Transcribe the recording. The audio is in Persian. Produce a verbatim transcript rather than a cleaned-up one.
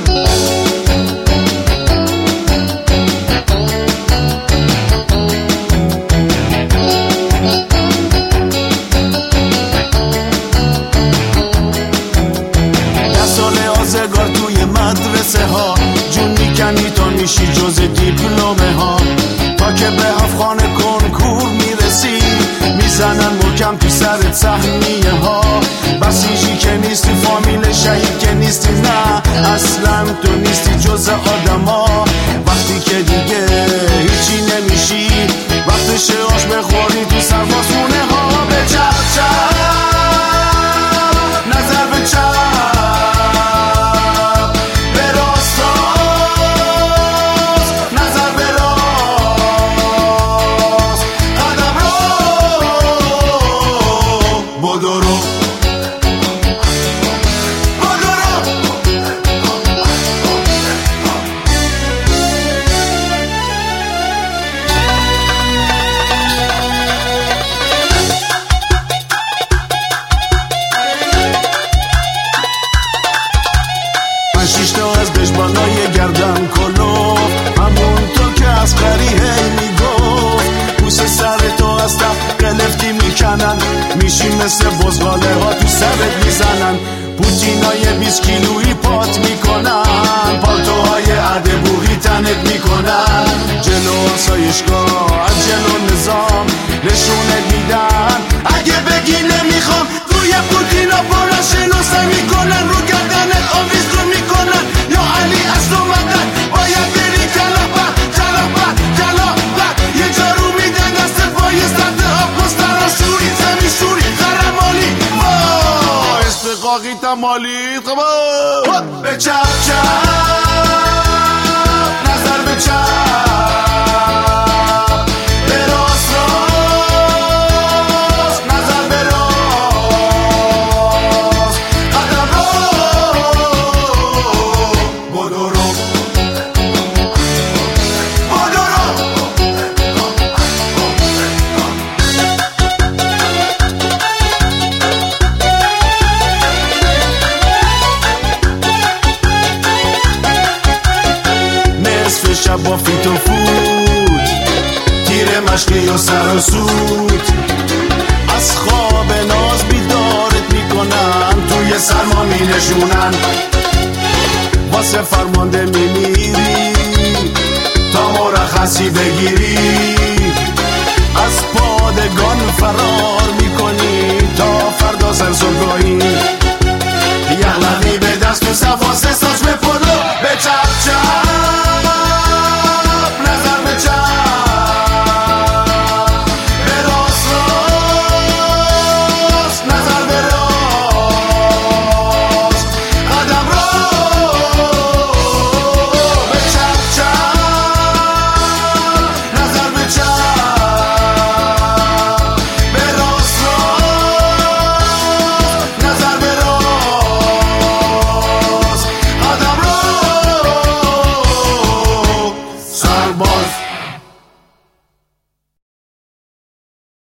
مدرسه ها جون میکنی تا میشی جز دیپلمه ها، تا که به افغان کنکور میرسی میزنن محکم تو سرت سهمیه ها. بسیجی که نیستی، فامیل شهید که نیستی، نه اصلا تو نیستی جز آدم ها. وقتی که دیگه هیچی نمیشی، وقتش آش بخوری تو سربازخونه ها. به چپ چپ نظر به چپ، شیشتا از دشبانای گردن کلو، همون تو که از قری هی میگفت پوست سر تو از تخت قلفتی میکنن، میشی مثل بزغاله ها تو سرت میزنن. پوتینای بیست کیلویی پات میکنن، پالتوهای عدبوهی تنت میکنن. جلو آسایشگاه از جلو نظام نشونت میدن، اگه بگی نمیخوام روی پوتینا پارا شناسه میکنن، رو گردنت آویز رو میکنن. یا علی از تو مدن باید بری جلابت جلابت جلابت، یه جارو میدن دست پای سطح آب مسترا شوری زمی شوری خرمالی ما استقاقی تمالی خب به چپ چپ نظر به چپ، شب با فیت و فوت، تیر مشقی یا سر و سود، از خواب ناز بیدارت میکنن، توی سرما می نشونن. واسه فرمانده میمیری تا مرخصی بگیری، از پادگان فرار میکنی تا فردا سر صبحگاهی. یغلقی به دست و صفاسه